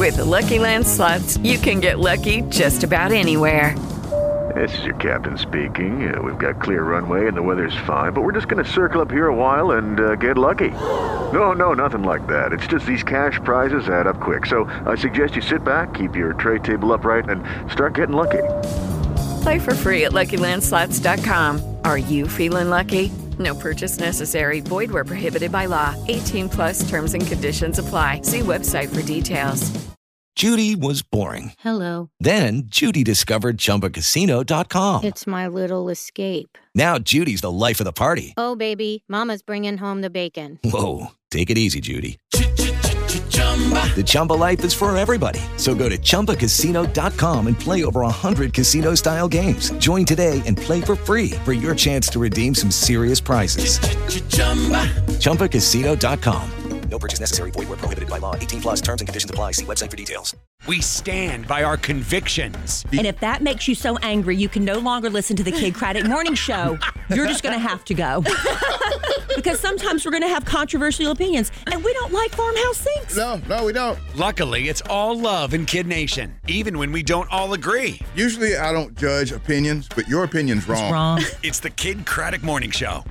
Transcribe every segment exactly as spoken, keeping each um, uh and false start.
With the Lucky Land Slots, you can get lucky just about anywhere. This is your captain speaking. Uh, we've got clear runway and the weather's fine, but we're just going to circle up here a while and uh, get lucky. No, no, nothing like that. It's just these cash prizes add up quick. So I suggest you sit back, keep your tray table upright, and start getting lucky. Play for free at Lucky Land Slots dot com. Are you feeling lucky? No purchase necessary. Void where prohibited by law. eighteen plus terms and conditions apply. See website for details. Judy was boring. Hello. Then Judy discovered Chumba Casino dot com. It's my little escape. Now Judy's the life of the party. Oh, baby, mama's bringing home the bacon. Whoa, take it easy, Judy. The Chumba life is for everybody. So go to Chumba Casino dot com and play over one hundred casino-style games. Join today and play for free for your chance to redeem some serious prizes. Chumba Casino dot com. No purchase necessary. Void where prohibited by law. eighteen plus terms and conditions apply. See website for details. We stand by our convictions. And if that makes you so angry you can no longer listen to the Kid Craddock Morning Show, you're just going to have to go. Because sometimes we're going to have controversial opinions, and we don't like Farmhouse Sinks. No, no, we don't. Luckily, it's all love in Kid Nation, even when we don't all agree. Usually I don't judge opinions, but your opinion's wrong. It's wrong. It's the Kid Craddock Morning Show.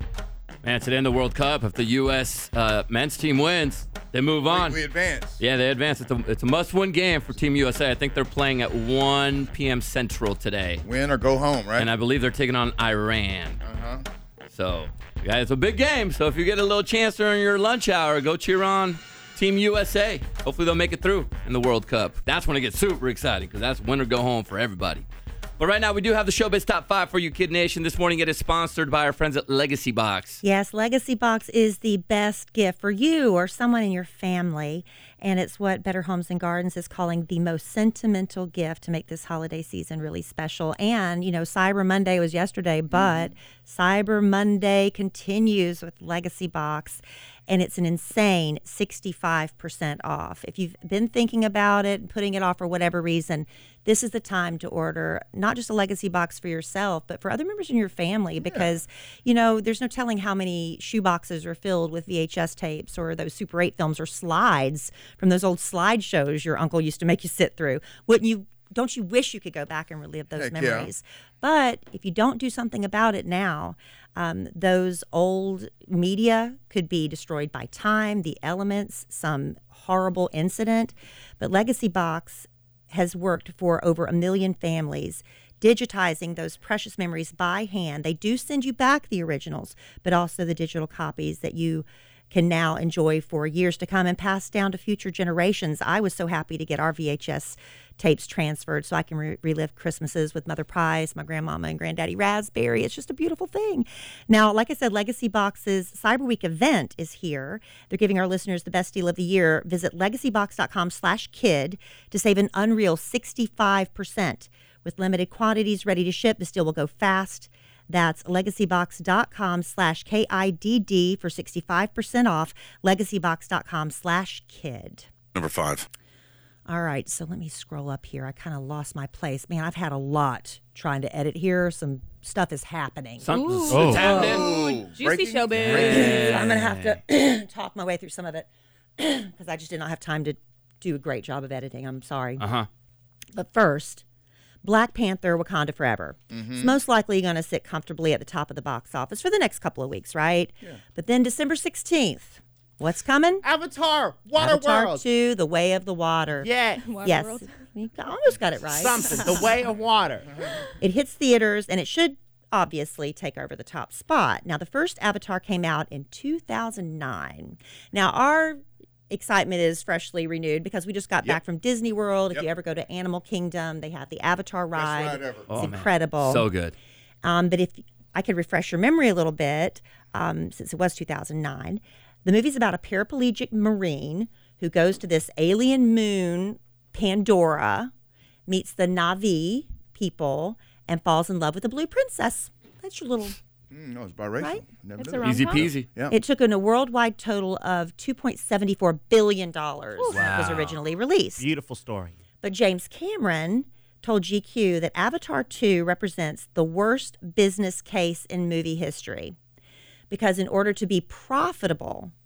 Man, today in the World Cup, if the U S uh, men's team wins, they move on. We, we advance. Yeah, they advance. It's a, it's a must-win game for Team U S A. I think they're playing at one p.m. Central today. Win or go home, right? And I believe they're taking on Iran. Uh-huh. So, yeah, it's a big game. So if you get a little chance during your lunch hour, go cheer on Team U S A. Hopefully they'll make it through in the World Cup. That's when it gets super exciting because that's win or go home for everybody. But right now, we do have the Showbiz Top five for you, Kid Nation. This morning, it is sponsored by our friends at Legacy Box. Yes, Legacy Box is the best gift for you or someone in your family. And it's what Better Homes and Gardens is calling the most sentimental gift to make this holiday season really special. And, you know, Cyber Monday was yesterday, but mm-hmm. Cyber Monday continues with Legacy Box. And it's an insane sixty-five percent off. If you've been thinking about it and putting it off for whatever reason, this is the time to order not just a Legacy Box for yourself, but for other members in your family because, yeah. you know, there's no telling how many shoe boxes are filled with V H S tapes or those Super eight films or slides from those old slide shows your uncle used to make you sit through. Wouldn't you? Don't you wish you could go back and relive those Heck memories? Yeah. But if you don't do something about it now, um, those old media could be destroyed by time, the elements, some horrible incident. But Legacy Box has worked for over a million families, digitizing those precious memories by hand. They do send you back the originals, but also the digital copies that you can now enjoy for years to come and pass down to future generations. I was so happy to get our V H S tapes transferred so I can re- relive Christmases with Mother Price, my grandmama, and Granddaddy Raspberry. It's just a beautiful thing. Now, like I said, Legacy Box's Cyber Week event is here. They're giving our listeners the best deal of the year. Visit legacybox.com slash kid to save an unreal sixty-five percent. With limited quantities ready to ship, this deal will go fast. That's legacybox.com slash K I D D for sixty-five percent off. Legacybox.com slash kid. Number five. All right, so let me scroll up here. I kind of lost my place. Man, I've had a lot trying to edit here. Some stuff is happening. Something's Oh. happening. Oh. Juicy Breaking- showbiz. I'm going to have to talk my way through some of it because I just did not have time to do a great job of editing. I'm sorry. Uh-huh. But first, Black Panther Wakanda Forever. Mm-hmm. It's most likely going to sit comfortably at the top of the box office for the next couple of weeks, right? Yeah. But then December sixteenth, what's coming? Avatar, Water Avatar World. two, The Way of the Water. Yeah. Yes. You almost got it right. Something. The Way of Water. It hits theaters, and it should obviously take over the top spot. Now, the first Avatar came out in two thousand nine. Now, our excitement is freshly renewed because we just got Yep. back from Disney World. If Yep. you ever go to Animal Kingdom, they have the Avatar ride. Best ride ever. It's Oh, man. incredible. So good. Um, but if I could refresh your memory a little bit, um, since it was two thousand nine, the movie's about a paraplegic Marine who goes to this alien moon, Pandora, meets the Na'vi people, and falls in love with the Blue Princess. That's your little... Mm, no, it's biracial. Right? Never It's knew a that. Easy rom-com? peasy. Yeah. It took in a worldwide total of two point seven four billion dollars when it was Wow. originally released. Beautiful story. But James Cameron told G Q that Avatar two represents the worst business case in movie history because in order to be profitable,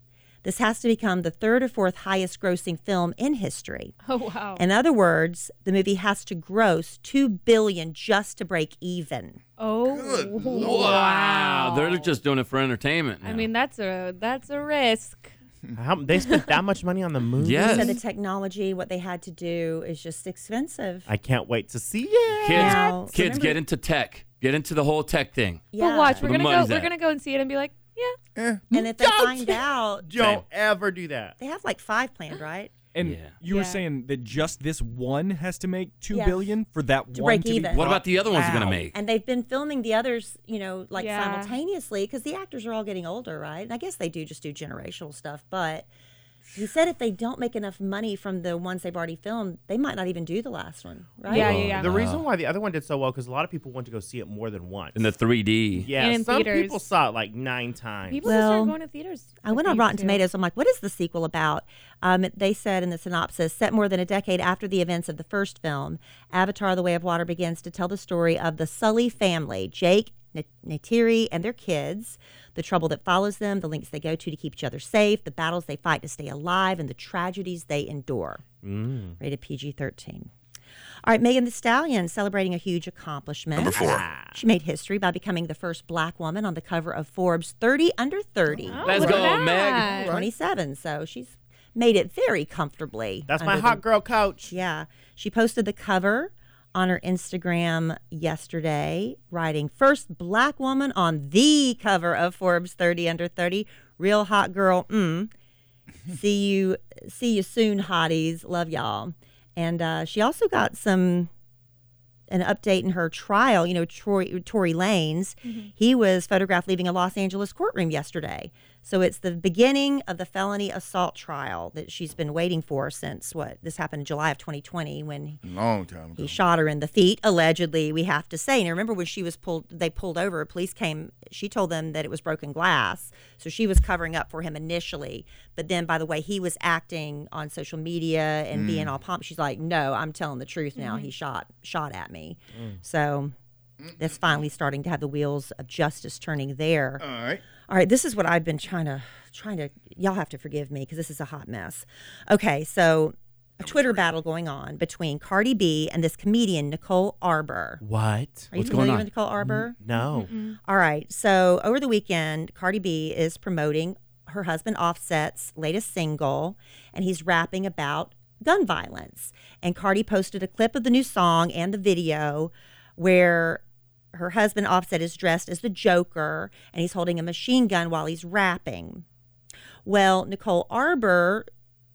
This has to become the third or fourth highest grossing film in history. Oh, wow. In other words, the movie has to gross two billion dollars just to break even. Oh, Wow. They're just doing it for entertainment now. I mean, that's a that's a risk. How, they spent that much money on the movie? Yes. So the technology, what they had to do is just expensive. I can't wait to see it. Kids, Now, so kids remember- get into tech. Get into the whole tech thing. Yeah. But watch, we're Where the gonna go. money's We're at. gonna go and see it and be like, yeah. And if they Don't- find out, Don't ever do that. they have like five planned, right? And Yeah. you were Yeah. saying that just this one has to make two Yes. billion for that To one break to be even. What about the other ones going to Wow. make? And they've been filming the others, you know, like Yeah. simultaneously because the actors are all getting older, right? And I guess they do just do generational stuff. But he said if they don't make enough money from the ones they've already filmed, they might not even do the last one, right? Yeah, yeah, yeah. The reason why the other one did so well because a lot of people went to go see it more than once. In the three D. yeah, And in some theaters. people saw it like nine times. People Well, just started going to theaters. I went on think, Rotten too. Tomatoes. I'm like, what is the sequel about? Um, they said in the synopsis, set more than a decade after the events of the first film, Avatar: The Way of Water begins to tell the story of the Sully family, Jake, N- Neytiri, and their kids, the trouble that follows them, the lengths they go to to keep each other safe, the battles they fight to stay alive, and the tragedies they endure. Mm. Rated P G thirteen. All right, Megan Thee Stallion celebrating a huge accomplishment. Number four. She made history by becoming the first black woman on the cover of Forbes thirty under thirty. Oh, Let's look go, at Meg. that. twenty-seven, so she's made it very comfortably. That's my under hot the- girl coach. Yeah. She posted the cover on her Instagram yesterday, writing, first black woman on the cover of Forbes thirty under thirty. Real hot girl. Mm. see you see you soon, hotties. Love y'all. And uh, she also got some an update in her trial. You know, Tory, Tory Lanez, Mm-hmm. he was photographed leaving a Los Angeles courtroom yesterday. So it's the beginning of the felony assault trial that she's been waiting for since what? This happened in July of twenty twenty when Long time ago. he shot her in the feet, allegedly, we have to say. Now, remember when she was pulled, they pulled over, police came, she told them that it was broken glass. So she was covering up for him initially. But then by the way he was acting on social media and being all pumped, she's like, no, I'm telling the truth now. He shot shot at me. So that's finally starting to have the wheels of justice turning there. All right. All right, this is what I've been trying to trying to y'all have to forgive me because this is a hot mess. Okay, so a Twitter battle going on between Cardi B and this comedian Nicole Arbor. What? Are you What's familiar going on? with Nicole Arbor? No. All right, so over the weekend, Cardi B is promoting her husband Offset's latest single, and he's rapping about gun violence. And Cardi posted a clip of the new song and the video where her husband Offset is dressed as the Joker and he's holding a machine gun while he's rapping. Well, Nicole Arbor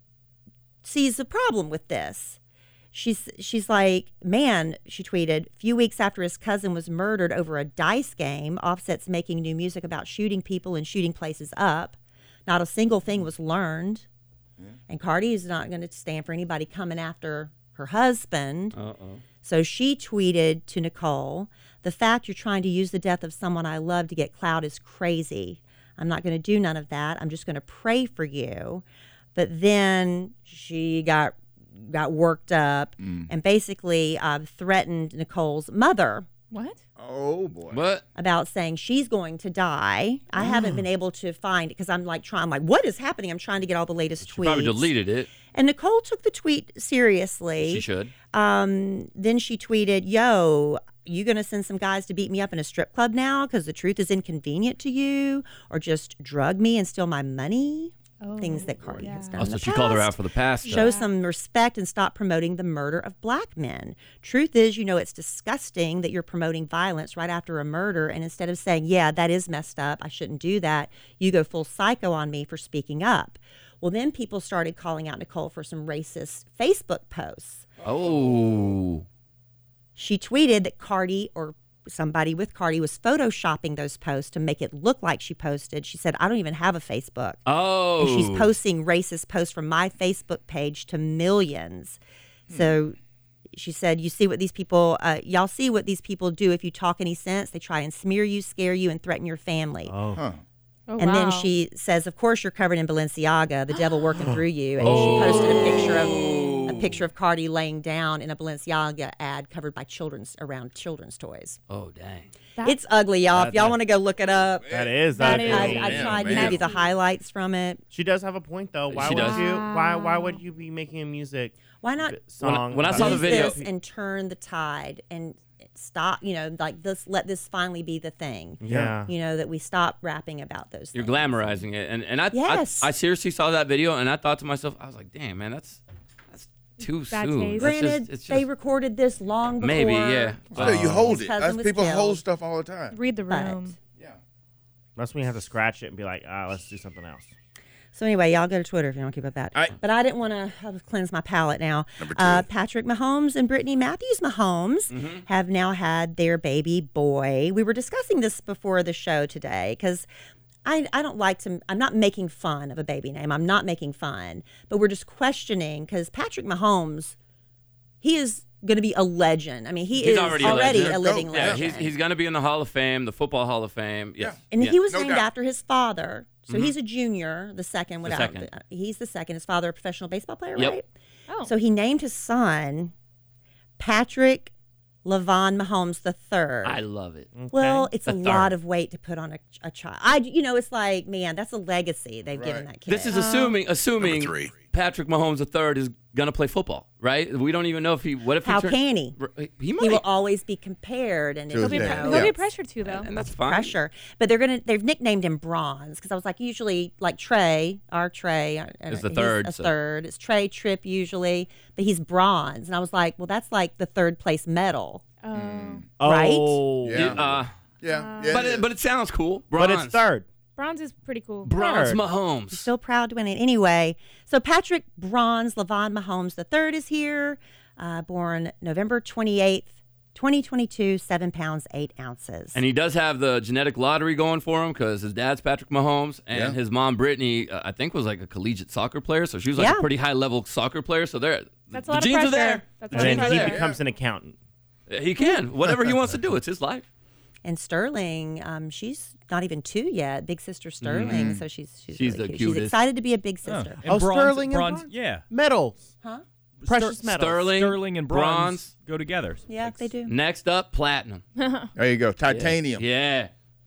sees a problem with this. She's she's like, man, she tweeted, few weeks after his cousin was murdered over a dice game, Offset's making new music about shooting people and shooting places up. Not a single thing was learned. And Cardi is not going to stand for anybody coming after her husband. Uh-oh. So she tweeted to Nicole, the fact you're trying to use the death of someone I love to get clout is crazy. I'm not going to do none of that. I'm just going to pray for you. But then she got got worked up and basically uh, threatened Nicole's mother. What? Oh, boy. What? About saying she's going to die. I haven't been able to find it because I'm like trying, I'm like, what is happening? I'm trying to get all the latest She tweets. probably deleted it. And Nicole took the tweet seriously. She should. Um, then she tweeted, yo, you going to send some guys to beat me up in a strip club now because the truth is inconvenient to you? Or just drug me and steal my money? Oh, Things that Cardi has done. Oh, in so the she called her past. out for the past stuff. Show some respect and stop promoting the murder of black men. Truth is, you know, it's disgusting that you're promoting violence right after a murder. And instead of saying, yeah, that is messed up, I shouldn't do that, you go full psycho on me for speaking up. Well, then people started calling out Nicole for some racist Facebook posts. Oh. She tweeted that Cardi or somebody with Cardi was photoshopping those posts to make it look like she posted. She said, I don't even have a Facebook. Oh. And she's posting racist posts from my Facebook page to millions. So she said, you see what these people, uh, y'all see what these people do if you talk any sense. They try and smear you, scare you, and threaten your family. Oh. Huh. Oh, And then wow. she says, of course you're covered in Balenciaga, the devil working through you. And she posted a picture of a picture of Cardi laying down in a Balenciaga ad covered by children's around children's toys. Oh, dang. It's ugly, y'all. That- If y'all that- want to go look it up, That is That ugly. is- I, I man, tried to man. give you the highlights from it. She does have a point, though. Why She would does. you? Why? Why would you be making a music Why not song? when I about- saw the use video- this and turn the tide and stop? You know, like this. Let this finally be the thing. Yeah. You know that we stop rapping about those. You're things. glamorizing it, and and I, Yes. I I seriously saw that video, and I thought to myself, I was like, damn, man, that's that's too Bad soon. taste. That's Granted, just, it's they just, recorded this long before. maybe, yeah. Still, you Uh, hold his it. cousin That's was people killed. hold stuff all the time. Read the But- room. Unless we have to scratch it and be like, ah, let's do something else. So anyway, y'all go to Twitter if you don't keep up that. All right. But I didn't want to cleanse my palate now. Number two. Uh, Patrick Mahomes and Brittany Matthews Mahomes Mm-hmm. have now had their baby boy. We were discussing this before the show today because I, I don't like to, I'm not making fun of a baby name. I'm not making fun. But we're just questioning because Patrick Mahomes, he is going to be a legend. I mean, he He's is already already, a legend. a living Yeah, yeah, legend. he's he's gonna be in the Hall of Fame, the Football Hall of Fame. Yes. And Yeah. he was No named doubt. after his father. So he's a junior, the second. Without, second. He's the second. His father, a professional baseball player, Yep. right? Oh. So he named his son Patrick Levon Mahomes the third. I love it. Well, it's The a lot third. of weight to put on a, a child. I, you know, it's like, man, that's a legacy they've given Right. that kid. This is assuming assuming Number three. Patrick Mahomes the third is gonna play football, right? We don't even know if he. What if How he turn- can he? R- He might. He will always be compared, and He'll He'll be, Yeah. pre- you he'll know, Yeah. be pressured to, though. and that's fine. pressure. But they're gonna they've nicknamed him Bronze because I was like, usually like Trey, our Trey uh, Is the he's third, a so- third. It's Trey Tripp usually, but he's Bronze, and I was like, well, that's like the third place medal. Oh. Right? Oh. Yeah. Uh, Yeah, yeah. but it it, is. but it sounds cool. But Bronze. it's third. Bronze is pretty cool. Bronze Third. Mahomes. So proud to win it. Anyway, so Patrick Bronze Levon Mahomes the third is here, uh, born November twenty-eighth, twenty twenty-two, seven pounds, eight ounces. And he does have the genetic lottery going for him because his dad's Patrick Mahomes and Yeah. his mom Brittany, uh, I think, was like a collegiate soccer player. So she was like Yeah. a pretty high level soccer player. So there, That's a the lot of genes pressure. are there. That's a And lot then of he pressure. becomes an accountant. He can whatever he wants to do. It's his life. And Sterling, um, she's not even two yet. Big sister Sterling, so she's she's, She's really the cute. She's cutest. excited to be a big sister. And Oh, bronze, sterling and bronze, bronze? yeah. Medals. Huh? Precious Ster- metals. Sterling, Sterling and bronze, bronze. go together. Yeah, they do. Next up, platinum. There you go. Titanium. Yeah.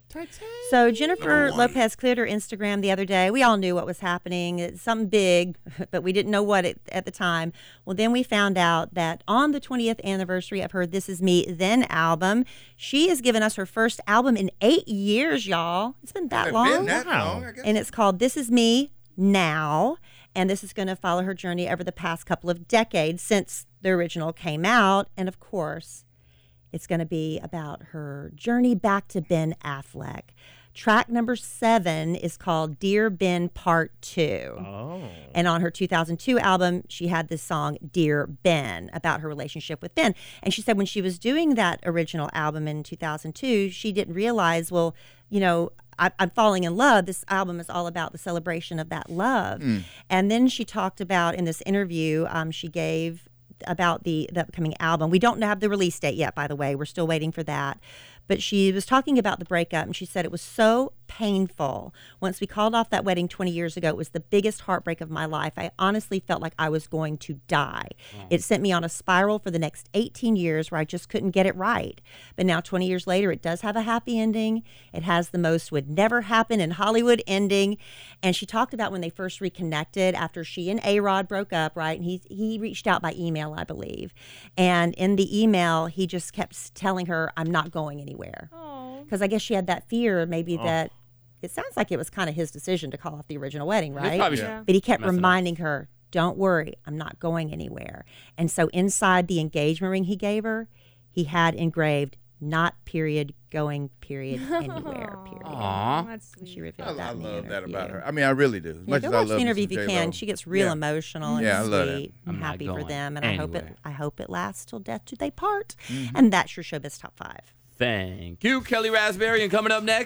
So Jennifer Lopez cleared her Instagram the other day. We all knew what was happening. It's something big, but we didn't know what it at the time. Well, then we found out that on the twentieth anniversary of her This Is Me Then album, she has given us her first album in eight years, y'all. It's been that It's long. been that Wow. long, I guess. And it's called This Is Me Now. And this is going to follow her journey over the past couple of decades since the original came out. And of course, it's going to be about her journey back to Ben Affleck. Track number seven is called Dear Ben Part Two. Oh. And on her two thousand two album, she had this song, Dear Ben, about her relationship with Ben. And she said when she was doing that original album in two thousand two, she didn't realize, well, you know, I, I'm falling in love. This album is all about the celebration of that love. And then she talked about in this interview um, she gave about the, the upcoming album. We don't have the release date yet, by the way. We're still waiting for that. But she was talking about the breakup, and she said it was so painful. Once we called off that wedding twenty years ago, it was the biggest heartbreak of my life. I honestly felt like I was going to die. It sent me on a spiral for the next eighteen years where I just couldn't get it right. But now twenty years later, it does have a happy ending. It has the most would never happen in Hollywood ending. And she talked about when they first reconnected after she and A-Rod broke up, right? And he, he reached out by email, I believe. And in the email, he just kept telling her, I'm not going anywhere. Because I guess she had that fear maybe that it sounds like it was kind of his decision to call off the original wedding, right? probably Yeah. But he kept messing up. reminding her, don't worry, I'm not going anywhere. And so inside the engagement ring he gave her, he had engraved, not period, going period, anywhere, period. Aw. That's sweet. She I, revealed I that in the love that interview. about her. I mean, I really do. As Yeah, much go as I watch love the interview me if you some can. J-Lo. She gets real Yeah. emotional and Yeah, I love that. sweet. I'm I'm not happy for going them, and I hope it. anywhere. I hope it lasts till death do they part. Mm-hmm. And that's your Showbiz Top Five. Thank you, Kelly Raspberry. And coming up next,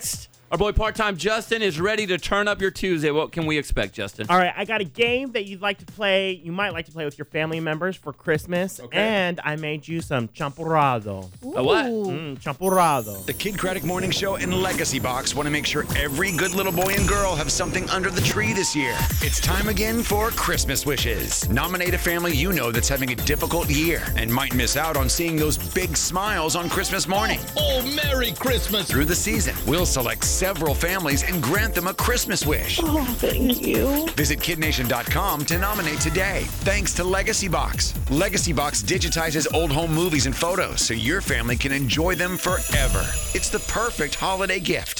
Our boy part-time Justin is ready to turn up your Tuesday. What can we expect, Justin? All right, I got a game that you'd like to play. You might like to play with your family members for Christmas. Okay. And I made you some champurrado. A what? Mm, champurrado. The Kid Craddock Morning Show and Legacy Box want to make sure every good little boy and girl have something under the tree this year. It's time again for Christmas wishes. Nominate a family you know that's having a difficult year and might miss out on seeing those big smiles on Christmas morning. Oh, Merry Christmas. Through the season, we'll select several families and grant them a Christmas wish. Oh, thank you. Visit kid nation dot com to nominate today. Thanks to Legacy Box. Legacy Box digitizes old home movies and photos so your family can enjoy them forever. It's the perfect holiday gift.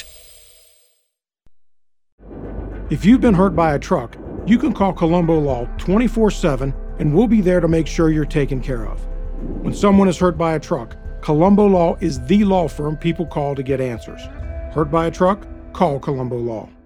If you've been hurt by a truck, you can call Colombo Law twenty-four seven and we'll be there to make sure you're taken care of. When someone is hurt by a truck, Colombo Law is the law firm people call to get answers. Hurt by a truck? Call Colombo Law.